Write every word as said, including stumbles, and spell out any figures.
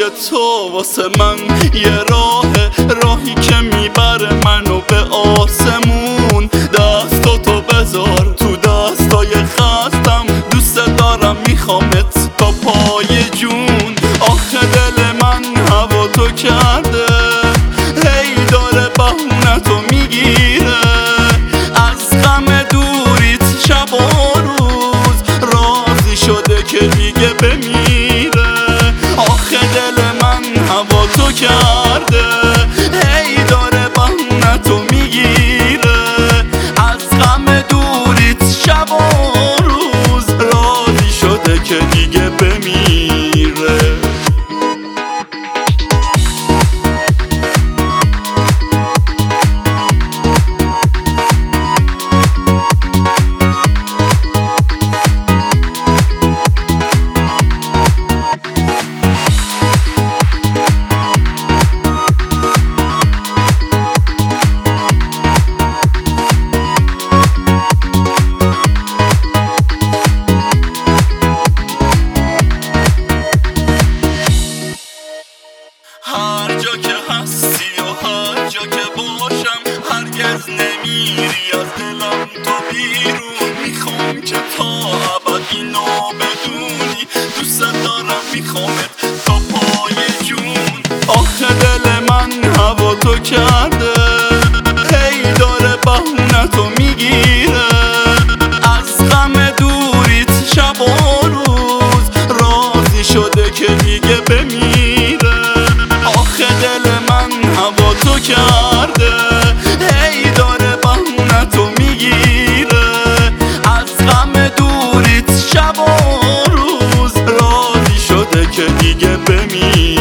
تو واسه من یه راه راهی که میبره منو به آسمون. دستاتو بذار تو دستای خستم، دوست دارم میخوامت تا پای جون. آخه دل من هوا تو کرده، هی داره بهونتو میگیره. از غم دوریت شب و روز راضی شده که دیگه بمیره. آخه دل من هوا تو کرده، هی داره بهونتو میگیره. از غم دوریت شب و روز راضی شده که دیگه بمیره. هر جا که هستی و هر جا که باشم، هرگز نمیری از دلم تو بیرون. میخوام که تا ابد اینو بدونی، دوست دارم میخوامت تا پای جون. آخه دل من هوا تو کرده، هی داره بهونتو میگیره. از غم دوریت شب و روز راضی شده که دیگه بمیره. آخه دل من هوا تو کرده، هی داره بهونتو میگیره. از غم دوریت شب و روز راضی شده که دیگه بمیره.